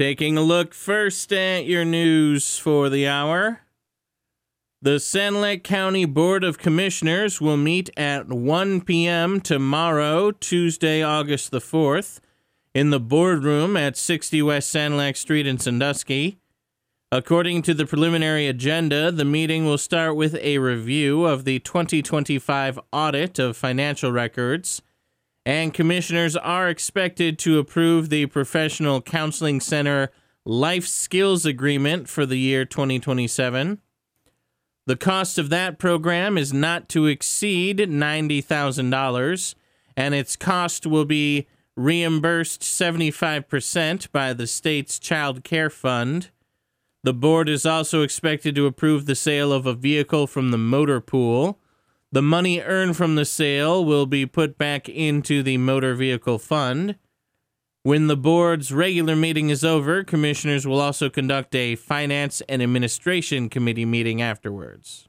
Taking a look first at your news for the hour. The Sand Lake County Board of Commissioners will meet at 1 p.m. tomorrow, Tuesday, August the 4th, in the boardroom at 60 West Sand Lake Street in Sandusky. According to the preliminary agenda, the meeting will start with a review of the 2025 audit of financial records, and commissioners are expected to approve the Professional Counseling Center Life Skills Agreement for the year 2027. The cost of that program is not to exceed $90,000, and its cost will be reimbursed 75% by the state's Child Care Fund. The board is also expected to approve the sale of a vehicle from the motor pool. The money earned from the sale will be put back into the motor vehicle fund. When the board's regular meeting is over, commissioners will also conduct a Finance and Administration Committee meeting afterwards.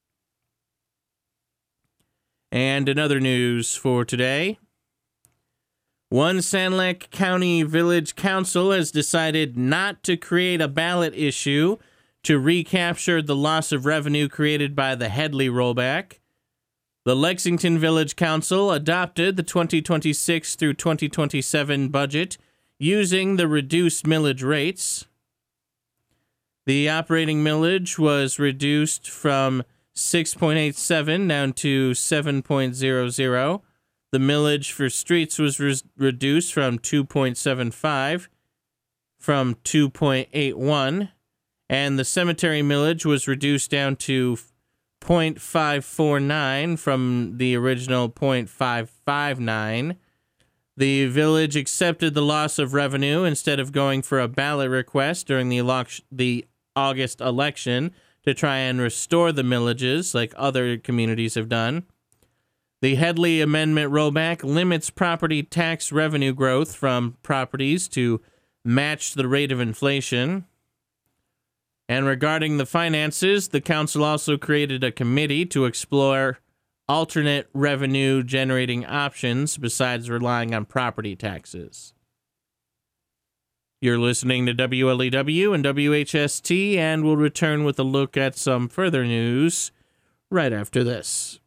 And another news for today. One Sand Lake County Village Council has decided not to create a ballot issue to recapture the loss of revenue created by the Headley rollback. The Lexington Village Council adopted the 2026 through 2027 budget using the reduced millage rates. The operating millage was reduced from 6.87 down to 7.00. The millage for streets was reduced from 2.75 from 2.81, and the cemetery millage was reduced down to 0.549 from the original 0.559. The village accepted the loss of revenue instead of going for a ballot request during the August election to try and restore the millages like other communities have done. The Headley Amendment rollback limits property tax revenue growth from properties to match the rate of inflation. And regarding the finances, the council also created a committee to explore alternate revenue generating options besides relying on property taxes. You're listening to WLEW and WHST, and we'll return with a look at some further news right after this.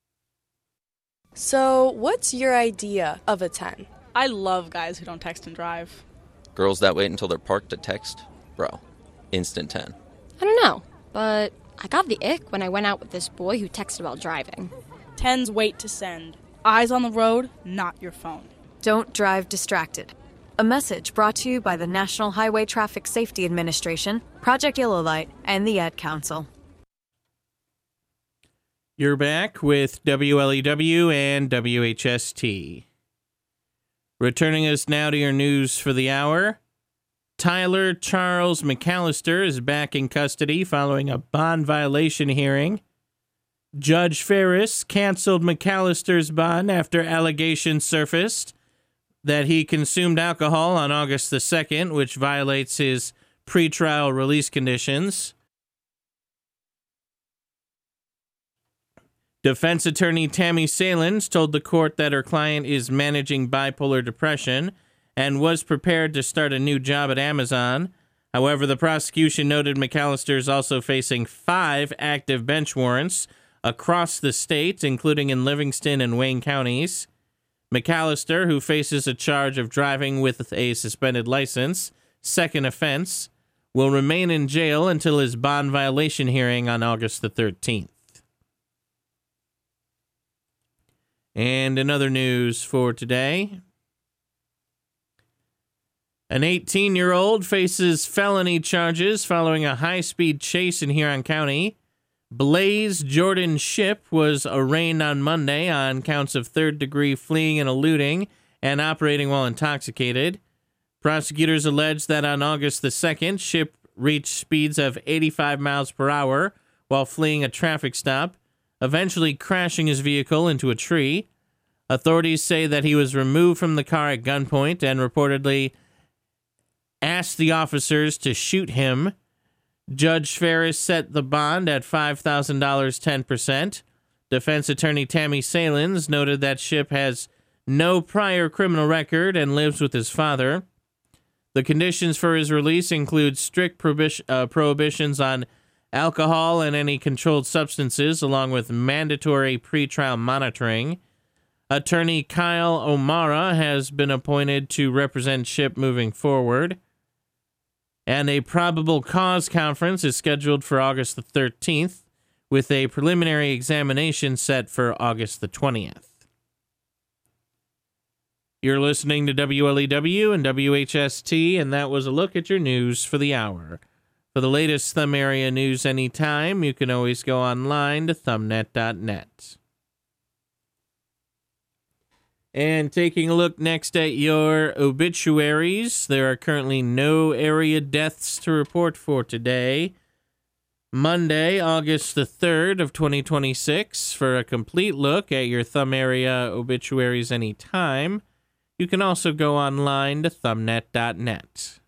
So, what's your idea of a 10? I love guys who don't text and drive. Girls that wait until they're parked to text? Bro, instant 10. I don't know, but I got the ick when I went out with this boy who texted while driving. 10s wait to send. Eyes on the road, not your phone. Don't drive distracted. A message brought to you by the National Highway Traffic Safety Administration, Project Yellow Light, and the Ad Council. You're back with WLEW and WHST. Returning us now to your news for the hour. Tyler Charles McAllister is back in custody following a bond violation hearing. Judge Ferris canceled McAllister's bond after allegations surfaced that he consumed alcohol on August the 2nd, which violates his pretrial release conditions. Defense attorney Tammy Salins told the court that her client is managing bipolar depression and was prepared to start a new job at Amazon. However, the prosecution noted McAllister is also facing 5 active bench warrants across the state, including in Livingston and Wayne counties. McAllister, who faces a charge of driving with a suspended license, second offense, will remain in jail until his bond violation hearing on August the 13th. And in other news for today, an 18-year-old faces felony charges following a high-speed chase in Huron County. Blaze Jordan Shipp was arraigned on Monday on counts of third-degree fleeing and eluding and operating while intoxicated. Prosecutors allege that on August the 2nd, Shipp reached speeds of 85 miles per hour while fleeing a traffic stop, eventually crashing his vehicle into a tree. Authorities say that he was removed from the car at gunpoint and reportedly asked the officers to shoot him. Judge Ferris set the bond at $5,000, 10%. Defense attorney Tammy Salins noted that Shipp has no prior criminal record and lives with his father. The conditions for his release include strict prohibitions on alcohol and any controlled substances, along with mandatory pretrial monitoring. Attorney Kyle O'Mara has been appointed to represent Shipp moving forward. And a probable cause conference is scheduled for August the 13th, with a preliminary examination set for August the 20th. You're listening to WLEW and WHST, and that was a look at your news for the hour. For the latest Thumb area news anytime, you can always go online to thumbnet.net. And taking a look next at your obituaries, there are currently no area deaths to report for today. Monday, August the 3rd of 2026. For a complete look at your Thumb area obituaries anytime, you can also go online to thumbnet.net.